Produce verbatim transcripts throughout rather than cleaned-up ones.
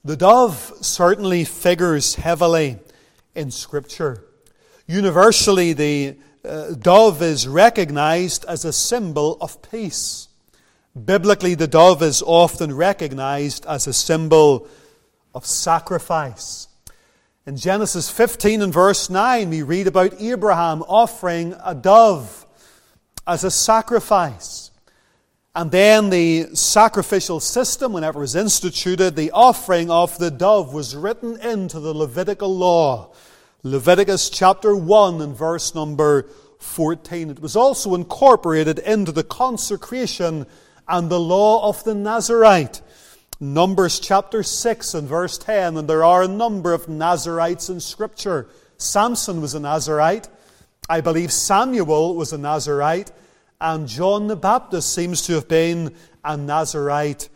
The dove certainly figures heavily in Scripture. Universally, the uh, dove is recognized as a symbol of peace. Biblically, the dove is often recognized as a symbol of sacrifice. In Genesis fifteen and verse nine, we read about Abraham offering a dove as a sacrifice. And then the sacrificial system, whenever it was instituted, the offering of the dove was written into the Levitical law. Leviticus chapter one and verse number fourteen. It was also incorporated into the consecration and the law of the Nazarite. Numbers chapter six and verse ten, and there are a number of Nazarites in Scripture. Samson was a Nazarite. I believe Samuel was a Nazarite. And John the Baptist seems to have been a Nazarite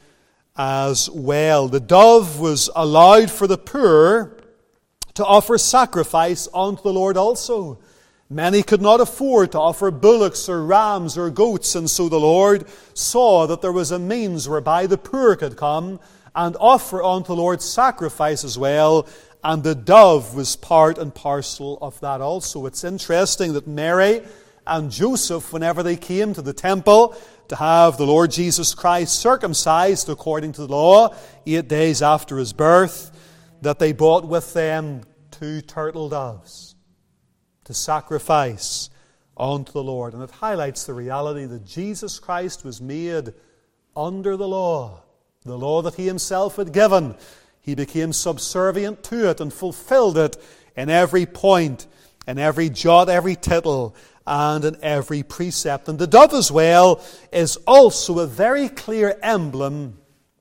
as well. The dove was allowed for the poor to offer sacrifice unto the Lord also. Many could not afford to offer bullocks or rams or goats, and so the Lord saw that there was a means whereby the poor could come and offer unto the Lord sacrifice as well, and the dove was part and parcel of that also. It's interesting that Mary and Joseph, whenever they came to the temple to have the Lord Jesus Christ circumcised according to the law, eight days after his birth, that they brought with them two turtle doves to sacrifice unto the Lord. And it highlights the reality that Jesus Christ was made under the law, the law that he himself had given. He became subservient to it and fulfilled it in every point, in every jot, every tittle, and in every precept. And the dove as well is also a very clear emblem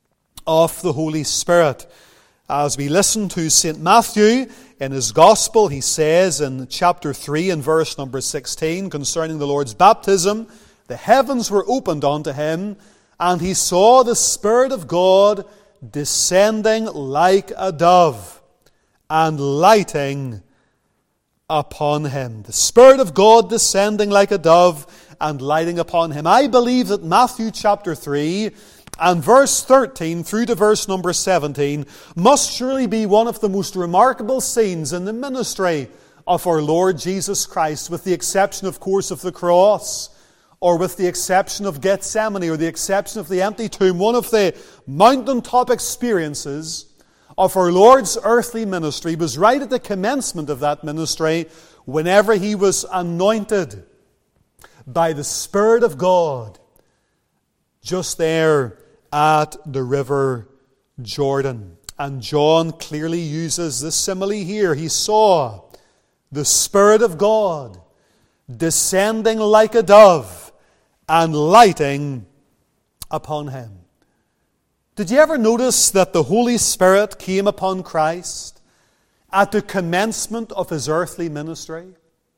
of the Holy Spirit. As we listen to Saint Matthew in his Gospel, he says in chapter three and verse number sixteen concerning the Lord's baptism, the heavens were opened unto him, and he saw the Spirit of God descending like a dove and lighting upon him. The Spirit of God descending like a dove and lighting upon him. I believe that Matthew chapter three and verse thirteen through to verse number seventeen must surely be one of the most remarkable scenes in the ministry of our Lord Jesus Christ, with the exception, of course, of the cross, or with the exception of Gethsemane, or the exception of the empty tomb. One of the mountaintop experiences of our Lord's earthly ministry was right at the commencement of that ministry, whenever he was anointed by the Spirit of God, just there at the river Jordan. And John clearly uses this simile here. He saw the Spirit of God descending like a dove and lighting upon him. Did you ever notice that the Holy Spirit came upon Christ at the commencement of his earthly ministry?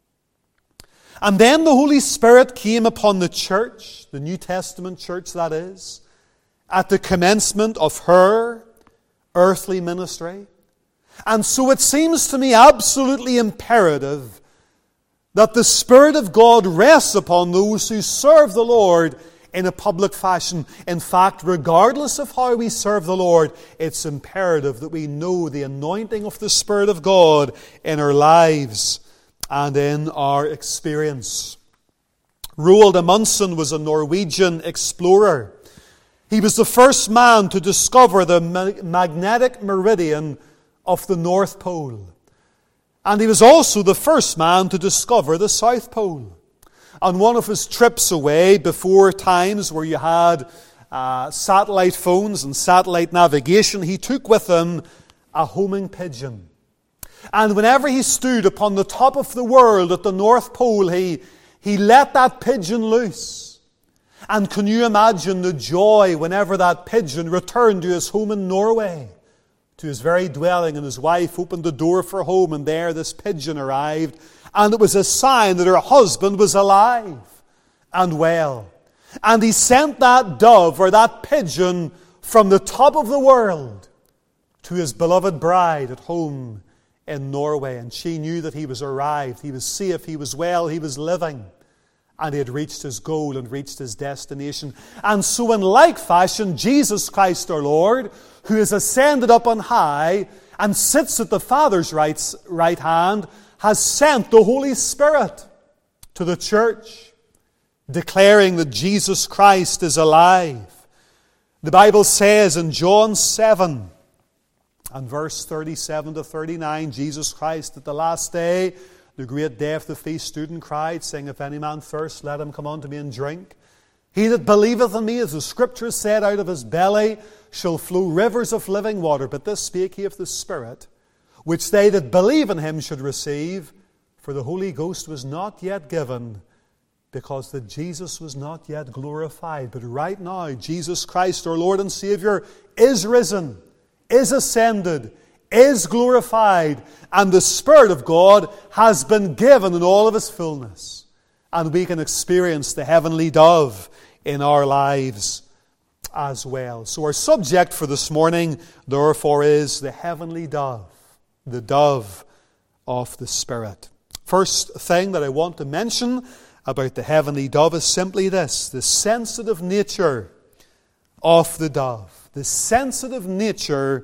And then the Holy Spirit came upon the church, the New Testament church that is, at the commencement of her earthly ministry. And so it seems to me absolutely imperative that the Spirit of God rests upon those who serve the Lord in a public fashion. In fact, regardless of how we serve the Lord, it's imperative that we know the anointing of the Spirit of God in our lives and in our experience. Roald Amundsen was a Norwegian explorer. He was the first man to discover the magnetic meridian of the North Pole. And he was also the first man to discover the South Pole. On one of his trips away, before times where you had uh, satellite phones and satellite navigation, he took with him a homing pigeon. And whenever he stood upon the top of the world at the North Pole, he, he let that pigeon loose. And can you imagine the joy whenever that pigeon returned to his home in Norway, to his very dwelling, and his wife opened the door for home, and there this pigeon arrived. And it was a sign that her husband was alive and well. And he sent that dove, or that pigeon, from the top of the world to his beloved bride at home in Norway. And she knew that he was arrived, he was safe, he was well, he was living. and he had reached his goal and reached his destination. And so in like fashion, Jesus Christ our Lord, who is ascended up on high and sits at the Father's right, right hand, has sent the Holy Spirit to the church, declaring that Jesus Christ is alive. The Bible says in John seven and verse thirty-seven to thirty-nine, Jesus Christ at the last day, the great day of the feast, stood and cried, saying, If any man thirst, let him come unto me and drink. He that believeth in me, as the Scripture said, out of his belly shall flow rivers of living water. But this spake he of the Spirit, which they that believe in him should receive. For the Holy Ghost was not yet given, because that Jesus was not yet glorified. But right now, Jesus Christ, our Lord and Savior, is risen, is ascended, is glorified, and the Spirit of God has been given in all of His fullness. And we can experience the heavenly dove in our lives as well. So our subject for this morning, therefore, is the heavenly dove, the dove of the Spirit. First thing that I want to mention about the heavenly dove is simply this: the sensitive nature of the dove. The sensitive nature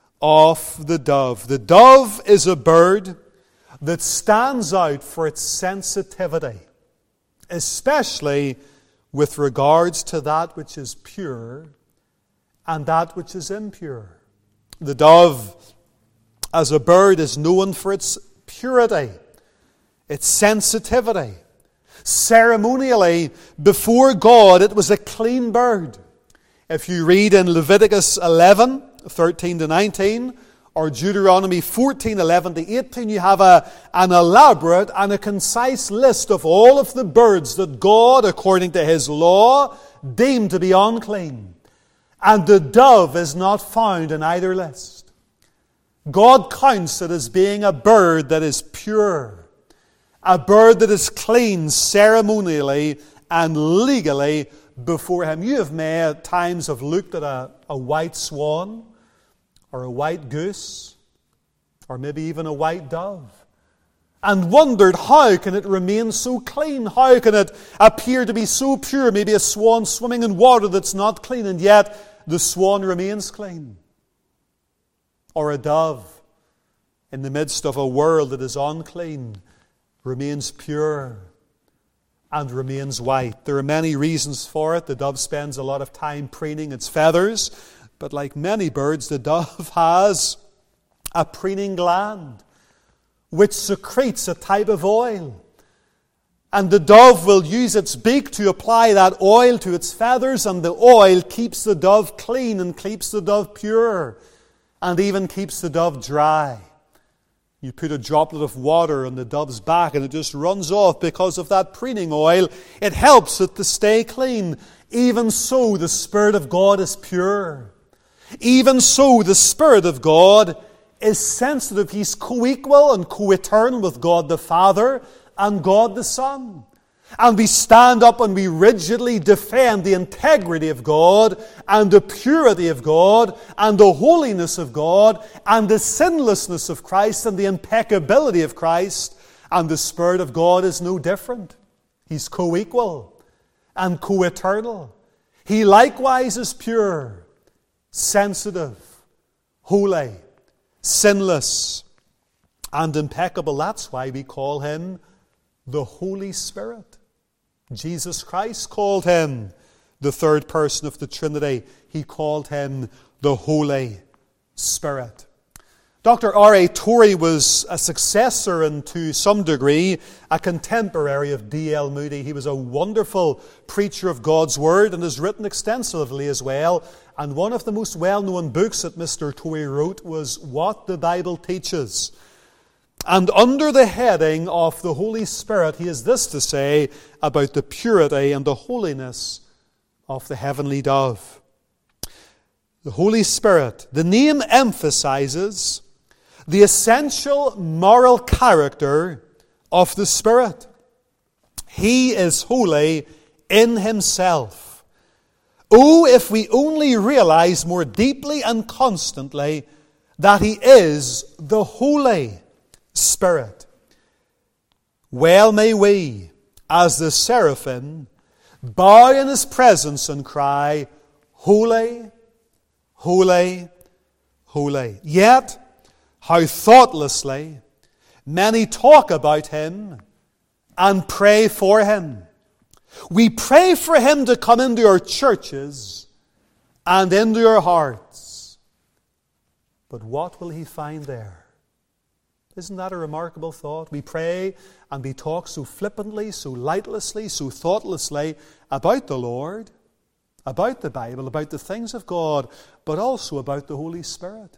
of the dove. The dove is a bird that stands out for its sensitivity, especially with regards to that which is pure and that which is impure. The dove, as a bird, is known for its purity, its sensitivity. Ceremonially, before God, it was a clean bird. If you read in Leviticus eleven, thirteen to nineteen, or Deuteronomy fourteen, eleven to eighteen, you have a, an elaborate and a concise list of all of the birds that God, according to His law, deemed to be unclean. And the dove is not found in either list. God counts it as being a bird that is pure, a bird that is clean ceremonially and legally before Him. You have may at times have looked at a, a white swan, or a white goose, or maybe even a white dove, and wondered, how can it remain so clean? How can it appear to be so pure? Maybe a swan swimming in water that's not clean, and yet the swan remains clean. Or a dove, in the midst of a world that is unclean, remains pure and remains white. There are many reasons for it. The dove spends a lot of time preening its feathers, but like many birds, the dove has a preening gland which secretes a type of oil. And the dove will use its beak to apply that oil to its feathers, and the oil keeps the dove clean and keeps the dove pure and even keeps the dove dry. You put a droplet of water on the dove's back and it just runs off because of that preening oil. It helps it to stay clean. Even so, the Spirit of God is pure. Even so, the Spirit of God is sensitive. He's co-equal and co-eternal with God the Father and God the Son. And we stand up and we rigidly defend the integrity of God and the purity of God and the holiness of God and the sinlessness of Christ and the impeccability of Christ. And the Spirit of God is no different. He's co-equal and co-eternal. He likewise is pure, sensitive, holy, sinless, and impeccable. That's why we call Him the Holy Spirit. Jesus Christ called Him the third person of the Trinity. He called Him the Holy Spirit. Doctor R A Torrey was a successor and to some degree a contemporary of D L Moody. He was a wonderful preacher of God's Word and has written extensively as well. And one of the most well-known books that Mister Torrey wrote was What the Bible Teaches. And under the heading of the Holy Spirit, he has this to say about the purity and the holiness of the heavenly dove. The Holy Spirit, the name emphasizes the essential moral character of the Spirit. He is holy in Himself. Oh, if we only realize more deeply and constantly that He is the Holy Spirit. Well may we, as the seraphim bow in his presence and cry, Holy, holy, holy. Yet, how thoughtlessly many talk about him and pray for him. We pray for him to come into our churches and into our hearts. But what will he find there? Isn't that a remarkable thought? We pray and we talk so flippantly, so lightlessly, so thoughtlessly about the Lord, about the Bible, about the things of God, but also about the Holy Spirit.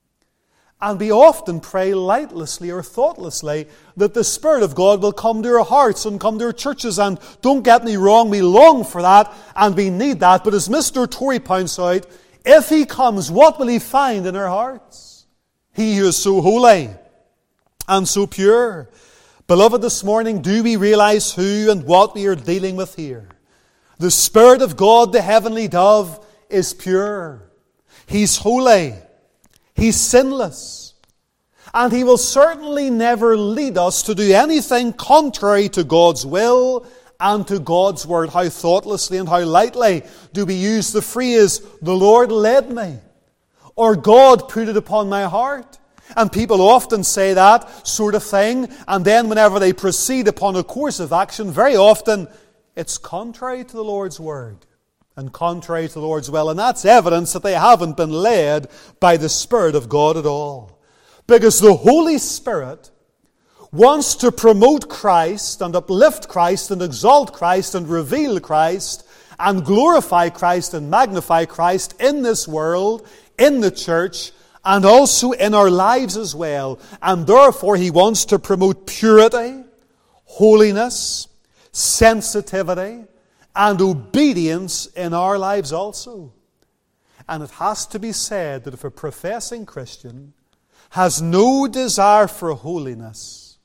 And we often pray lightlessly or thoughtlessly that the Spirit of God will come to our hearts and come to our churches. And don't get me wrong, we long for that and we need that. But as Mister Torrey points out, if he comes, what will he find in our hearts? He who is so holy and so pure. Beloved, this morning, do we realize who and what we are dealing with here? The Spirit of God, the heavenly dove, is pure. He's holy. He's sinless. And he will certainly never lead us to do anything contrary to God's will and to God's word. How thoughtlessly and how lightly do we use the phrase, the Lord led me, or God put it upon my heart. And people often say that sort of thing, and then whenever they proceed upon a course of action, very often it's contrary to the Lord's word and contrary to the Lord's will. And that's evidence that they haven't been led by the Spirit of God at all. Because the Holy Spirit wants to promote Christ and uplift Christ and exalt Christ and reveal Christ and glorify Christ and magnify Christ in this world, in the church, and also in our lives as well. And therefore he wants to promote purity, holiness, sensitivity, and obedience in our lives also. And it has to be said that if a professing Christian has no desire for holiness,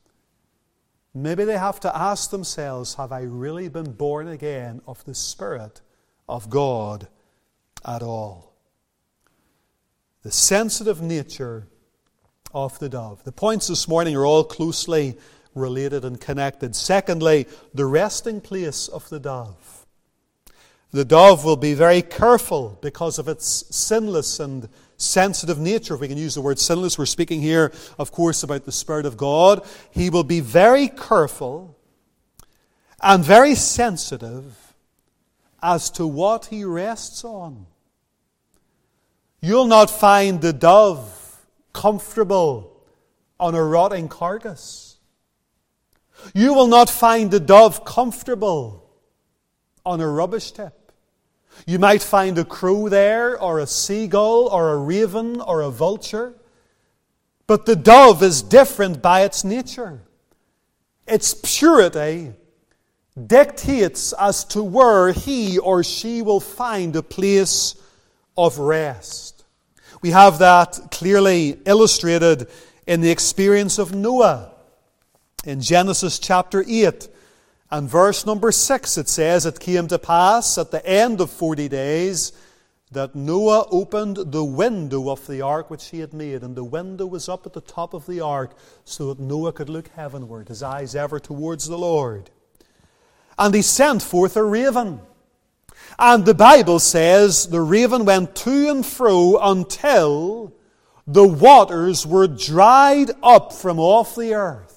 maybe they have to ask themselves, have I really been born again of the Spirit of God at all? The sensitive nature of the dove. The points this morning are all closely related and connected. Secondly, the resting place of the dove. The dove will be very careful because of its sinless and sensitive nature. If we can use the word sinless, we're speaking here, of course, about the Spirit of God. He will be very careful and very sensitive as to what he rests on. You'll not find the dove comfortable on a rotting carcass. You will not find the dove comfortable on a rubbish tip. You might find a crow there, or a seagull, or a raven, or a vulture. But the dove is different by its nature. Its purity dictates as to where he or she will find a place of rest. We have that clearly illustrated in the experience of Noah. In Genesis chapter eight and verse number six, it says, it came to pass at the end of forty days that Noah opened the window of the ark which he had made. And the window was up at the top of the ark so that Noah could look heavenward, his eyes ever towards the Lord. And he sent forth a raven. And the Bible says the raven went to and fro until the waters were dried up from off the earth.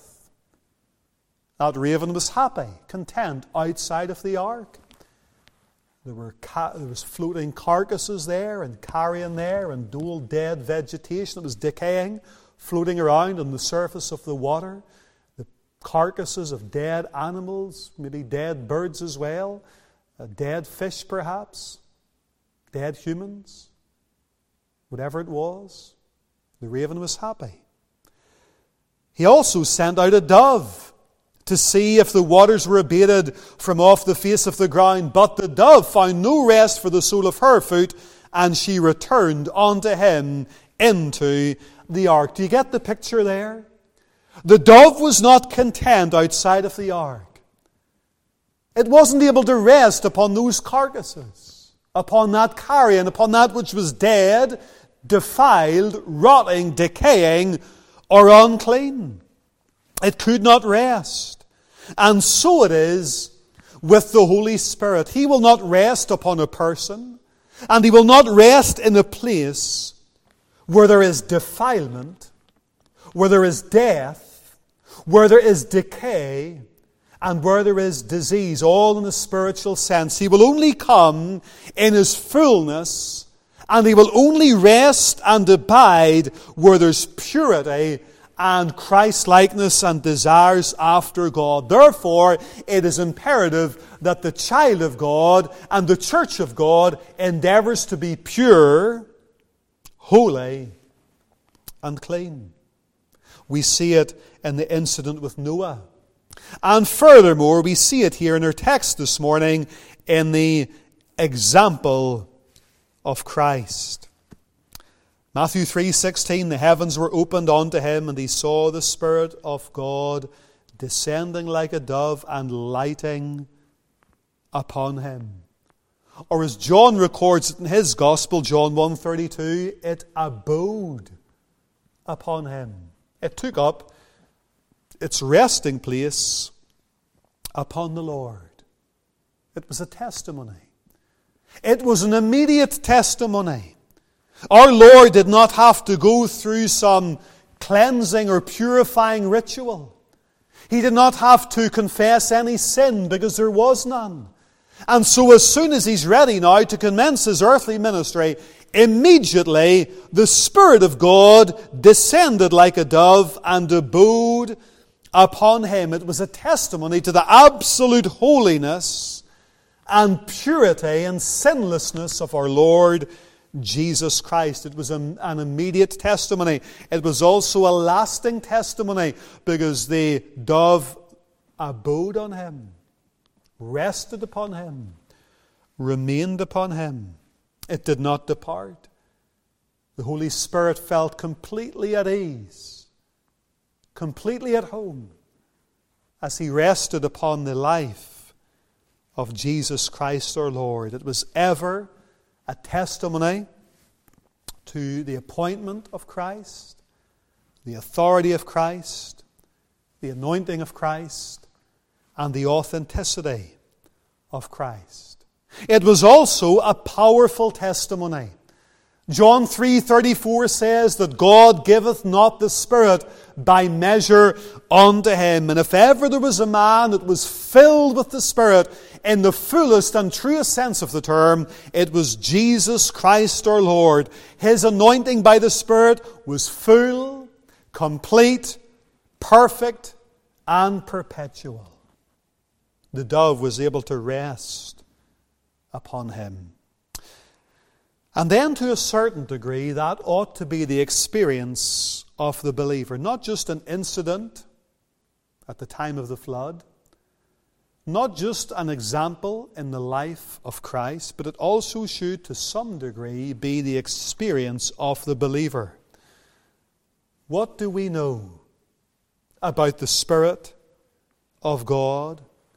That raven was happy, content outside of the ark. There were ca- there was floating carcasses there and carrion there and old dead vegetation that was decaying, floating around on the surface of the water. The carcasses of dead animals, maybe dead birds as well, uh, dead fish perhaps, dead humans, whatever it was. The raven was happy. He also sent out a dove to see if the waters were abated from off the face of the ground. But the dove found no rest for the sole of her foot, and she returned unto him into the ark. Do you get the picture there? The dove was not content outside of the ark. It wasn't able to rest upon those carcasses, upon that carrion, upon that which was dead, defiled, rotting, decaying, or unclean. It could not rest. And so it is with the Holy Spirit. He will not rest upon a person, and He will not rest in a place where there is defilement, where there is death, where there is decay, and where there is disease, all in a spiritual sense. He will only come in His fullness, and He will only rest and abide where there's purity and Christ-likeness and desires after God. Therefore, it is imperative that the child of God and the church of God endeavors to be pure, holy, and clean. We see it in the incident with Noah. And furthermore, we see it here in our text this morning in the example of Christ. Matthew three sixteen, the heavens were opened unto Him, and He saw the Spirit of God descending like a dove and lighting upon Him. Or as John records it in his Gospel, John one thirty-two, it abode upon Him. It took up its resting place upon the Lord. It was a testimony. It was an immediate testimony. Our Lord did not have to go through some cleansing or purifying ritual. He did not have to confess any sin because there was none. And so as soon as He's ready now to commence His earthly ministry, immediately the Spirit of God descended like a dove and abode upon Him. It was a testimony to the absolute holiness and purity and sinlessness of our Lord Jesus Christ. It was an, an immediate testimony. It was also a lasting testimony because the dove abode on Him, rested upon Him, remained upon Him. It did not depart. The Holy Spirit felt completely at ease, completely at home, as He rested upon the life of Jesus Christ our Lord. It was ever a testimony to the appointment of Christ, the authority of Christ, the anointing of Christ, and the authenticity of Christ. It was also a powerful testimony. John three thirty-four says that God giveth not the Spirit by measure unto Him. And if ever there was a man that was filled with the Spirit in the fullest and truest sense of the term, it was Jesus Christ our Lord. His anointing by the Spirit was full, complete, perfect, and perpetual. The dove was able to rest upon Him. And then to a certain degree, that ought to be the experience of the believer. Not just an incident at the time of the flood, not just an example in the life of Christ, but it also should to some degree be the experience of the believer. What do we know about the Spirit of God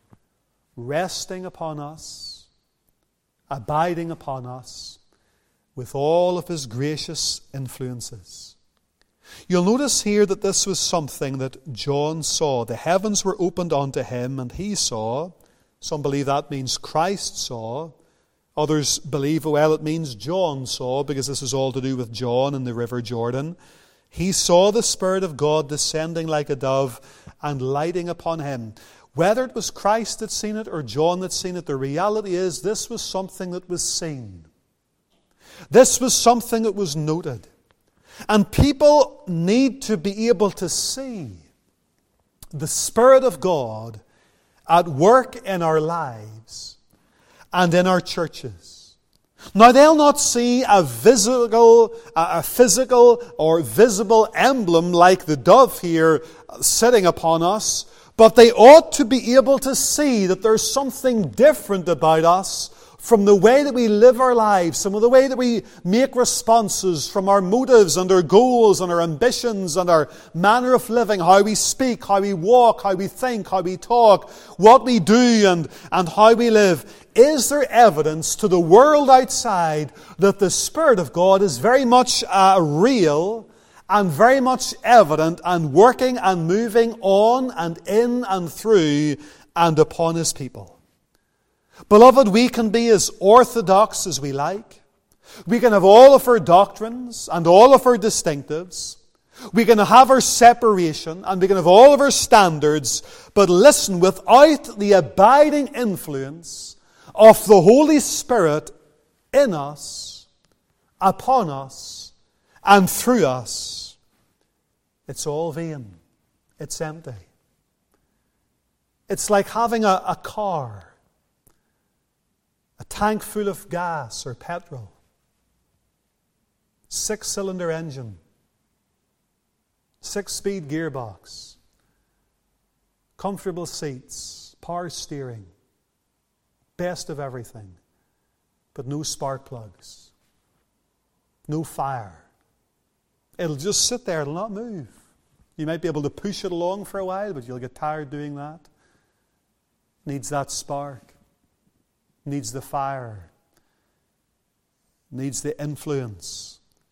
resting upon us, abiding upon us, with all of His gracious influences? You'll notice here that this was something that John saw. The heavens were opened unto him, and he saw. Some believe that means Christ saw. Others believe, well, it means John saw, because this is all to do with John and the river Jordan. He saw the Spirit of God descending like a dove and lighting upon him. Whether it was Christ that seen it or John that seen it, the reality is this was something that was seen. This was something that was noted. And people need to be able to see the Spirit of God at work in our lives and in our churches. Now, they'll not see a physical, a physical or visible emblem like the dove here sitting upon us, but they ought to be able to see that there's something different about us from the way that we live our lives, from the way that we make responses, from our motives and our goals and our ambitions and our manner of living, how we speak, how we walk, how we think, how we talk, what we do and, and how we live. Is there evidence to the world outside that the Spirit of God is very much uh, real and very much evident and working and moving on and in and through and upon His people. Beloved, we can be as orthodox as we like. We can have all of our doctrines and all of our distinctives. We can have our separation and we can have all of our standards, but listen, without the abiding influence of the Holy Spirit in us, upon us, and through us, it's all vain. It's empty. It's like having a, a car, a tank full of gas or petrol, six-cylinder engine, six-speed gearbox, comfortable seats, power steering, best of everything, but no spark plugs, no fire. It'll just sit there, it'll not move. You might be able to push it along for a while, but you'll get tired doing that. Needs that spark, needs the fire, needs the influence.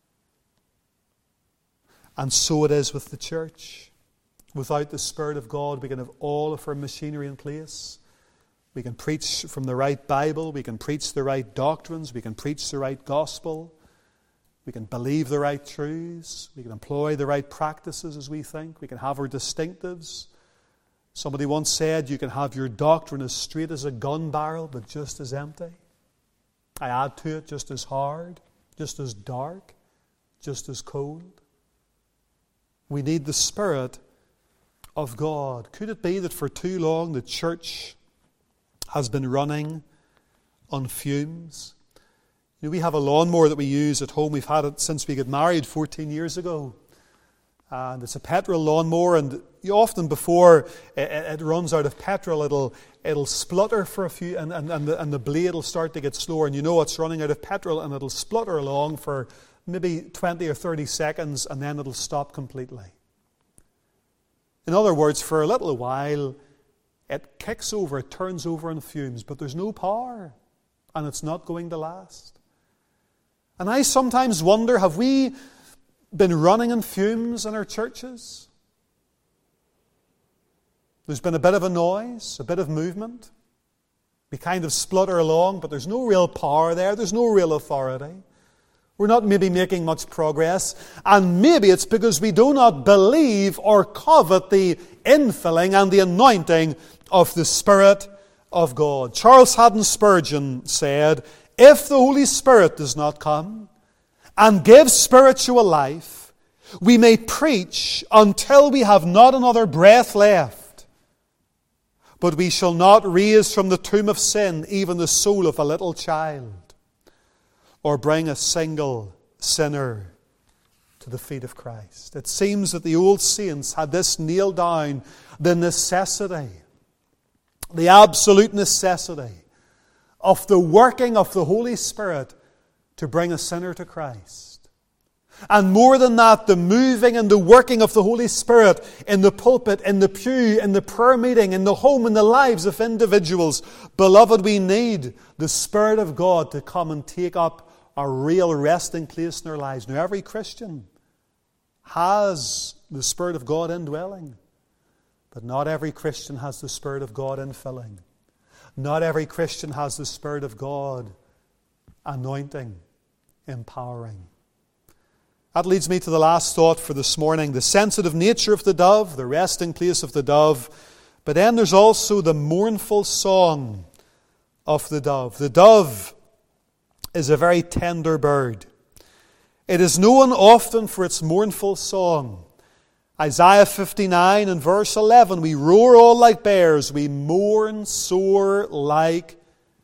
And so it is with the church. Without the Spirit of God, we can have all of our machinery in place. We can preach from the right Bible. We can preach the right doctrines. We can preach the right gospel. We can believe the right truths. We can employ the right practices as we think. We can have our distinctives. Somebody once said, you can have your doctrine as straight as a gun barrel, but just as empty. I add to it, just as hard, just as dark, just as cold. We need the Spirit of God. Could it be that for too long the church has been running on fumes? You know, we have a lawnmower that we use at home. We've had it since we got married fourteen years ago. And it's a petrol lawnmower, and often before it, it runs out of petrol, it'll it'll splutter for a few, and, and, and, the, and the blade will start to get slower, and you know it's running out of petrol, and it'll splutter along for maybe twenty or thirty seconds, and then it'll stop completely. In other words, for a little while, it kicks over, it turns over in fumes, but there's no power, and it's not going to last. And I sometimes wonder, have we been running in fumes in our churches? There's been a bit of a noise, a bit of movement. We kind of splutter along, but there's no real power there, there's no real authority. We're not maybe making much progress, and maybe it's because we do not believe or covet the infilling and the anointing of the Spirit of God. Charles Haddon Spurgeon said, if the Holy Spirit does not come and give spiritual life, we may preach until we have not another breath left, but we shall not raise from the tomb of sin even the soul of a little child, or bring a single sinner to the feet of Christ. It seems that the old saints had this nailed down, the necessity, the absolute necessity of the working of the Holy Spirit to bring a sinner to Christ. And more than that, the moving and the working of the Holy Spirit in the pulpit, in the pew, in the prayer meeting, in the home, in the lives of individuals. Beloved, we need the Spirit of God to come and take up a real resting place in our lives. Now, every Christian has the Spirit of God indwelling, but not every Christian has the Spirit of God infilling. Not every Christian has the Spirit of God anointing, empowering. That leads me to the last thought for this morning, the sensitive nature of the dove, the resting place of the dove. But then there's also the mournful song of the dove. The dove is a very tender bird. It is known often for its mournful song. Isaiah fifty-nine and verse eleven, we roar all like bears, we mourn sore like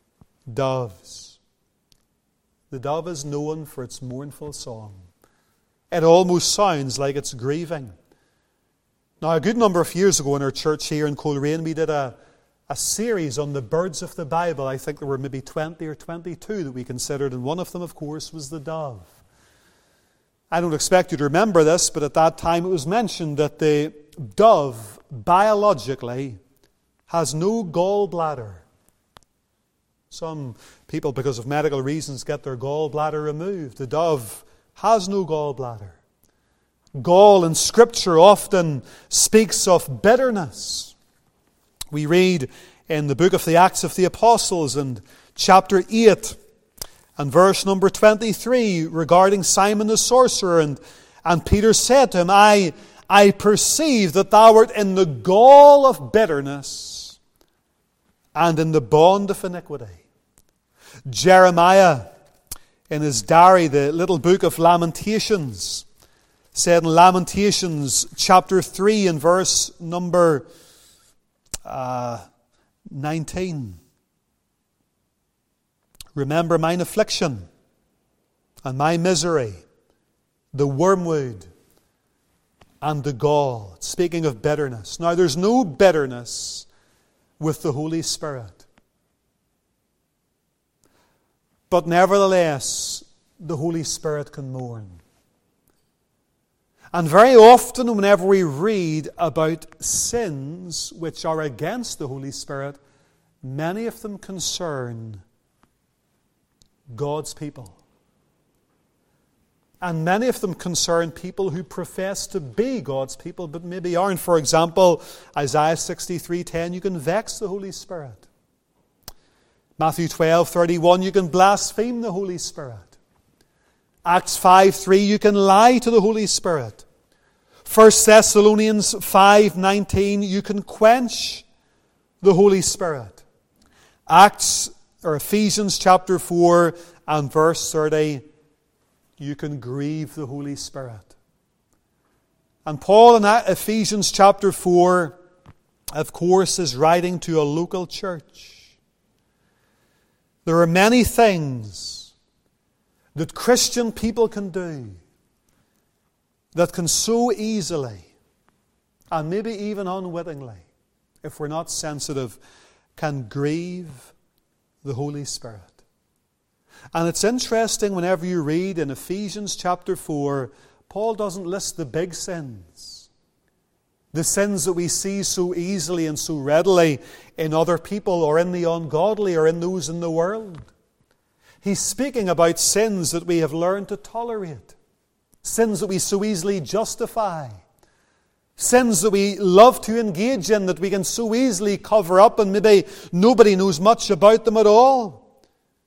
doves. The dove is known for its mournful song. It almost sounds like it's grieving. Now, a good number of years ago in our church here in Coleraine, we did a, a series on the birds of the Bible. I think there were maybe twenty or twenty-two that we considered, and one of them, of course, was the dove. I don't expect you to remember this, but at that time it was mentioned that the dove, biologically, has no gallbladder. Some people, because of medical reasons, get their gallbladder removed. The dove has no gallbladder. Gall in Scripture often speaks of bitterness. We read in the book of the Acts of the Apostles and chapter eight and verse number twenty-three regarding Simon the sorcerer, and, and Peter said to him, I, I perceive that thou art in the gall of bitterness and in the bond of iniquity. Jeremiah, in his diary, the little book of Lamentations, said in Lamentations chapter three and verse number uh, nineteen, remember mine affliction and my misery, the wormwood and the gall. Speaking of bitterness. Now there's no bitterness with the Holy Spirit. But nevertheless, the Holy Spirit can mourn. And very often whenever we read about sins which are against the Holy Spirit, many of them concern God's people. And many of them concern people who profess to be God's people but maybe aren't. For example, Isaiah sixty-three ten, you can vex the Holy Spirit. Matthew twelve thirty-one, you can blaspheme the Holy Spirit. Acts five three, you can lie to the Holy Spirit. First Thessalonians five nineteen, you can quench the Holy Spirit. Acts or Ephesians chapter four and verse thirty, you can grieve the Holy Spirit. And Paul in Ephesians chapter four, of course, is writing to a local church. There are many things that Christian people can do that can so easily, and maybe even unwittingly, if we're not sensitive, can grieve the Holy Spirit. And it's interesting whenever you read in Ephesians chapter four, Paul doesn't list the big sins. The sins that we see so easily and so readily in other people or in the ungodly or in those in the world. He's speaking about sins that we have learned to tolerate. Sins that we so easily justify. Sins that we love to engage in, that we can so easily cover up and maybe nobody knows much about them at all.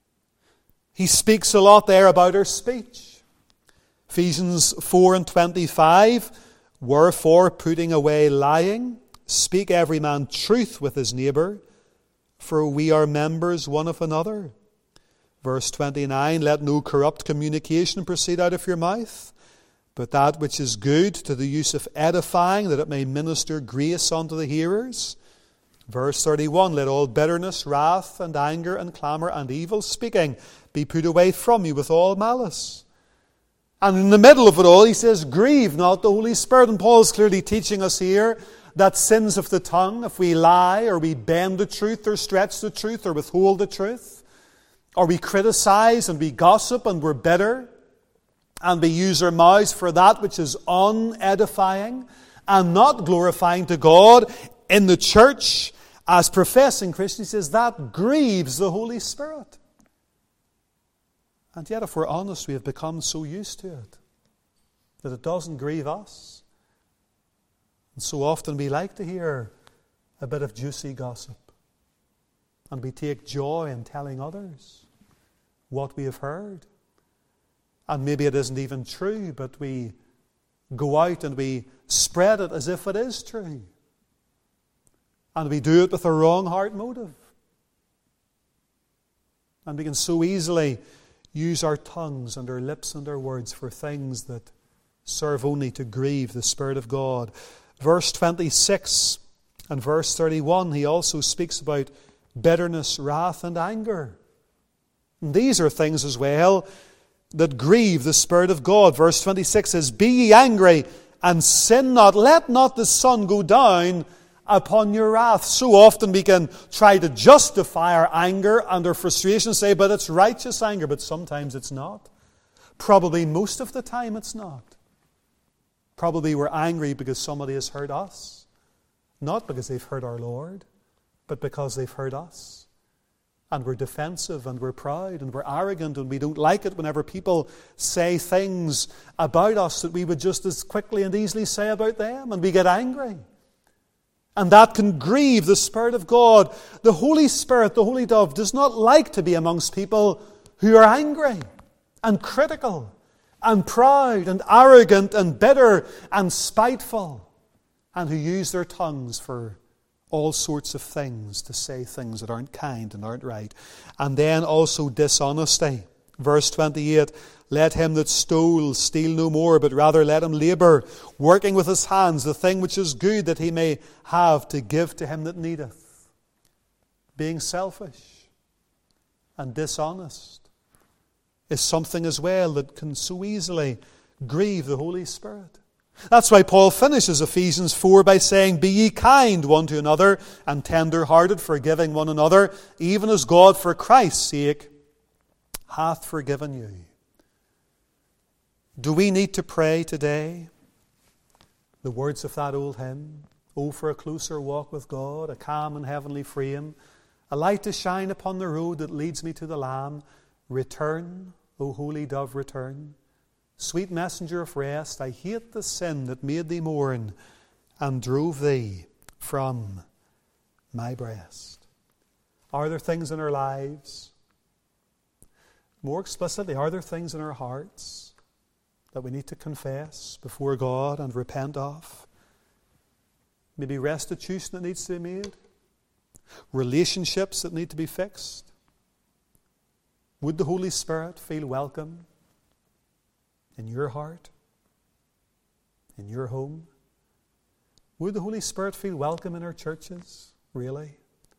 He speaks a lot there about our speech. Ephesians four and twenty-five, wherefore, putting away lying, speak every man truth with his neighbour, for we are members one of another. Verse twenty-nine, let no corrupt communication proceed out of your mouth, but that which is good to the use of edifying, that it may minister grace unto the hearers. Verse thirty-one, let all bitterness, wrath, and anger, and clamour, and evil speaking be put away from you with all malice. And in the middle of it all, he says, grieve not the Holy Spirit. And Paul is clearly teaching us here that sins of the tongue, if we lie, or we bend the truth, or stretch the truth, or withhold the truth, or we criticize, and we gossip, and we're bitter, and we use our mouths for that which is unedifying, and not glorifying to God in the church, as professing Christians, he says, that grieves the Holy Spirit. And yet, if we're honest, we have become so used to it that it doesn't grieve us. And so often we like to hear a bit of juicy gossip. And we take joy in telling others what we have heard. And maybe it isn't even true, but we go out and we spread it as if it is true. And we do it with a wrong heart motive. And we can so easily use our tongues and our lips and our words for things that serve only to grieve the Spirit of God. Verse twenty-six and verse thirty-one, he also speaks about bitterness, wrath, and anger. And these are things as well that grieve the Spirit of God. Verse twenty-six says, be ye angry and sin not. Let not the sun go down upon your wrath. So often we can try to justify our anger and our frustration, say, but it's righteous anger. But sometimes it's not. Probably most of the time it's not. Probably we're angry because somebody has hurt us. Not because they've hurt our Lord, but because they've hurt us. And we're defensive, and we're proud, and we're arrogant, and we don't like it whenever people say things about us that we would just as quickly and easily say about them, and we get angry. And that can grieve the Spirit of God. The Holy Spirit, the Holy Dove, does not like to be amongst people who are angry and critical and proud and arrogant and bitter and spiteful, and who use their tongues for all sorts of things, to say things that aren't kind and aren't right. And then also dishonesty. Verse twenty-eight, let him that stole steal no more, but rather let him labour, working with his hands the thing which is good, that he may have to give to him that needeth. Being selfish and dishonest is something as well that can so easily grieve the Holy Spirit. That's why Paul finishes Ephesians four by saying, be ye kind one to another, and tender-hearted, forgiving one another, even as God for Christ's sake hath forgiven you. Do we need to pray today the words of that old hymn? Oh, for a closer walk with God, a calm and heavenly frame, a light to shine upon the road that leads me to the Lamb. Return, O holy dove, return. Sweet messenger of rest, I hate the sin that made thee mourn and drove thee from my breast. Are there things in our lives, more explicitly, are there things in our hearts that we need to confess before God and repent of? Maybe restitution that needs to be made? Relationships that need to be fixed? Would the Holy Spirit feel welcome in your heart, in your home? Would the Holy Spirit feel welcome in our churches, really?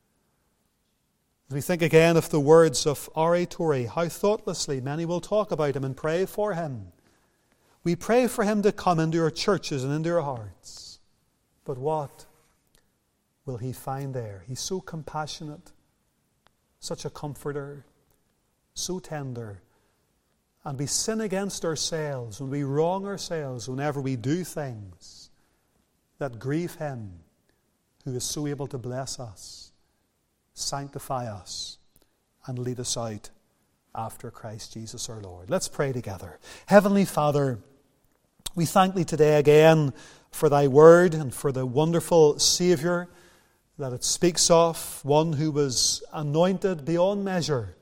As we think again of the words of R A Torrey, how thoughtlessly many will talk about him and pray for him. We pray for him to come into our churches and into our hearts. But what will he find there? He's so compassionate, such a comforter, so tender. And we sin against ourselves when we wrong ourselves, whenever we do things that grieve him who is so able to bless us, sanctify us, and lead us out after Christ Jesus our Lord. Let's pray together. Heavenly Father, we thank thee today again for thy word and for the wonderful Saviour that it speaks of, one who was anointed beyond measure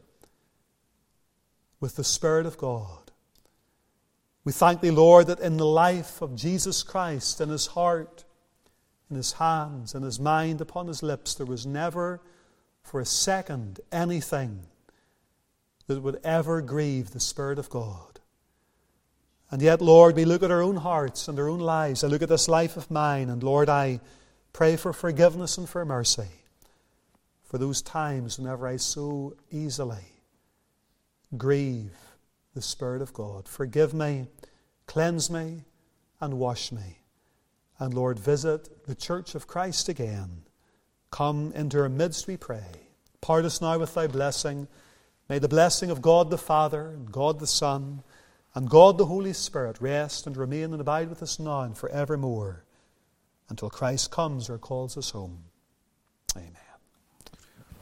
with the Spirit of God. We thank thee, Lord, that in the life of Jesus Christ, in his heart, in his hands, in his mind, upon his lips, there was never for a second anything that would ever grieve the Spirit of God. And yet, Lord, we look at our own hearts and our own lives. I look at this life of mine, and Lord, I pray for forgiveness and for mercy for those times whenever I so easily grieve the Spirit of God. Forgive me, cleanse me, and wash me. And Lord, visit the Church of Christ again. Come into our midst, we pray. Part us now with thy blessing. May the blessing of God the Father, and God the Son, and God the Holy Spirit rest and remain and abide with us now and forevermore, until Christ comes or calls us home. Amen.